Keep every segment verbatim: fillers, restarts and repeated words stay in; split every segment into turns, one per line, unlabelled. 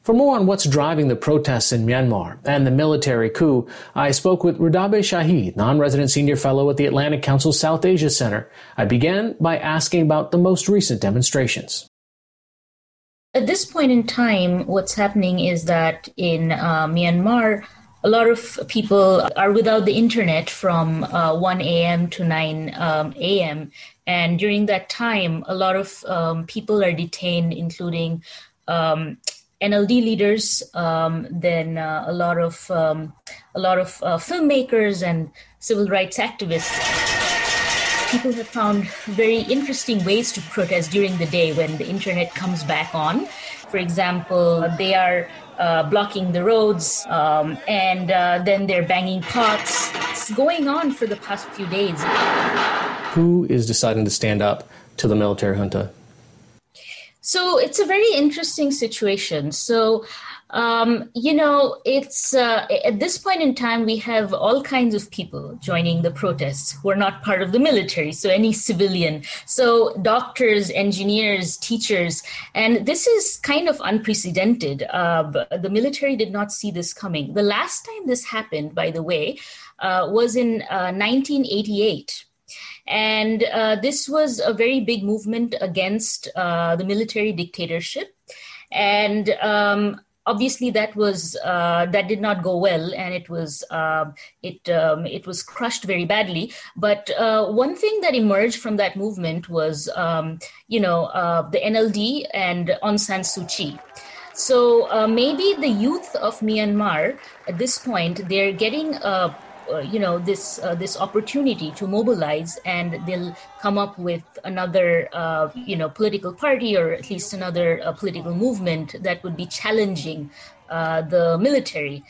For more on what's driving the protests in Myanmar and the military coup, I spoke with Rudabe Shahid, non-resident senior fellow at the Atlantic Council South Asia Center. I began by asking about the most recent demonstrations.
At this point in time, what's happening is that in uh, Myanmar, a lot of people are without the internet from uh, one a.m. to nine a.m. And during that time, a lot of um, people are detained, including um, N L D leaders, um, then uh, a lot of um, a lot of uh, filmmakers and civil rights activists. People have found very interesting ways to protest during the day when the internet comes back on. For example, they are uh, blocking the roads, um, and uh, then they're banging pots. It's going on for the past few days.
Who is deciding to stand up to the military junta?
So it's a very interesting situation. So, um, you know, it's uh, at this point in time, we have all kinds of people joining the protests who are not part of the military. So any civilian, so doctors, engineers, teachers, and this is kind of unprecedented. Uh, the military did not see this coming. The last time this happened, by the way, uh, was in uh, nineteen eighty-eight. And uh, this was a very big movement against uh, the military dictatorship. And um, obviously that was uh, that did not go well, and it was uh, it um, it was crushed very badly. But uh, one thing that emerged from that movement was, um, you know, uh, the N L D and Aung San Suu Kyi. So uh, maybe the youth of Myanmar at this point, they're getting a Uh, you know, this uh, this opportunity to mobilize, and they'll come up with another, uh, you know, political party, or at least another uh, political movement that would be challenging uh, the military.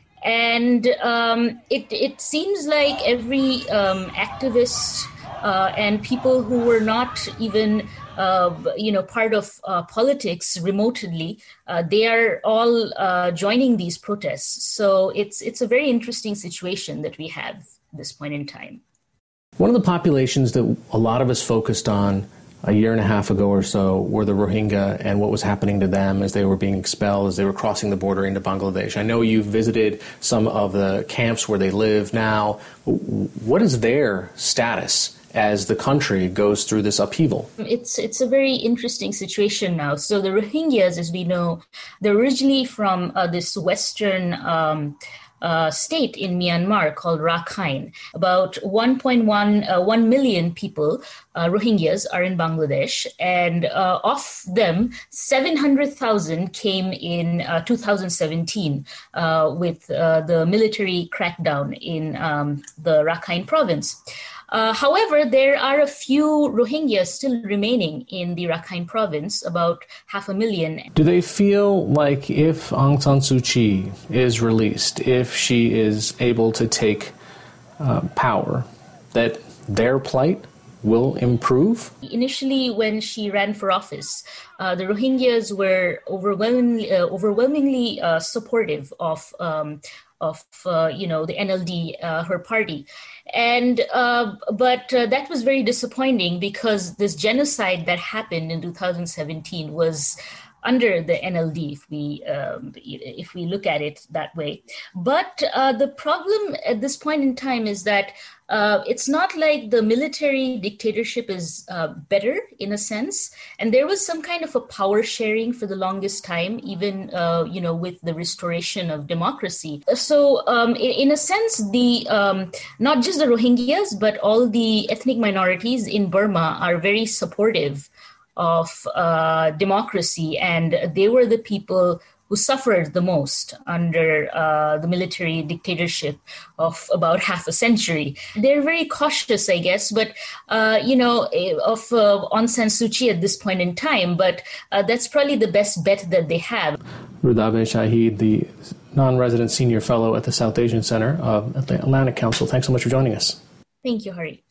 And um, it it seems like every um, activist uh, and people who were not even Uh, you know, part of uh, politics remotely, uh, they are all uh, joining these protests. So it's it's a very interesting situation that we have at this point in time.
One of the populations that a lot of us focused on a year and a half ago or so were the Rohingya and what was happening to them as they were being expelled, as they were crossing the border into Bangladesh. I know you've visited some of the camps where they live now. What is their status as the country goes through this upheaval?
It's it's a very interesting situation now. So the Rohingyas, as we know, they're originally from uh, this western um, uh, state in Myanmar called Rakhine. About one point one, uh, one million people, uh, Rohingyas, are in Bangladesh. And uh, of them, seven hundred thousand came in uh, two thousand seventeen uh, with uh, the military crackdown in um, the Rakhine province. Uh, however, there are a few Rohingyas still remaining in the Rakhine province, about half a million.
Do they feel like if Aung San Suu Kyi is released, if she is able to take uh, power, that their plight will improve?
Initially, when she ran for office, uh, the Rohingyas were overwhelmingly, uh, overwhelmingly uh, supportive of um, of, uh, you know, the N L D, uh, her party. And, uh, but uh, that was very disappointing because this genocide that happened in two thousand seventeen was under the N L D, if we um, if we look at it that way. But uh, the problem at this point in time is that uh, it's not like the military dictatorship is uh, better in a sense, and there was some kind of a power sharing for the longest time, even uh, you know, with the restoration of democracy. So um, in, in a sense, the um, not just the Rohingyas, but all the ethnic minorities in Burma are very supportive of uh, democracy, and they were the people who suffered the most under uh, the military dictatorship of about half a century. They're very cautious, I guess, but, uh, you know, of uh, Aung San Suu Kyi at this point in time, but uh, that's probably the best bet that they have.
Rudabe Shahid, the non-resident senior fellow at the South Asian Center of the Atlantic Council. Thanks so much for joining us.
Thank you, Hari.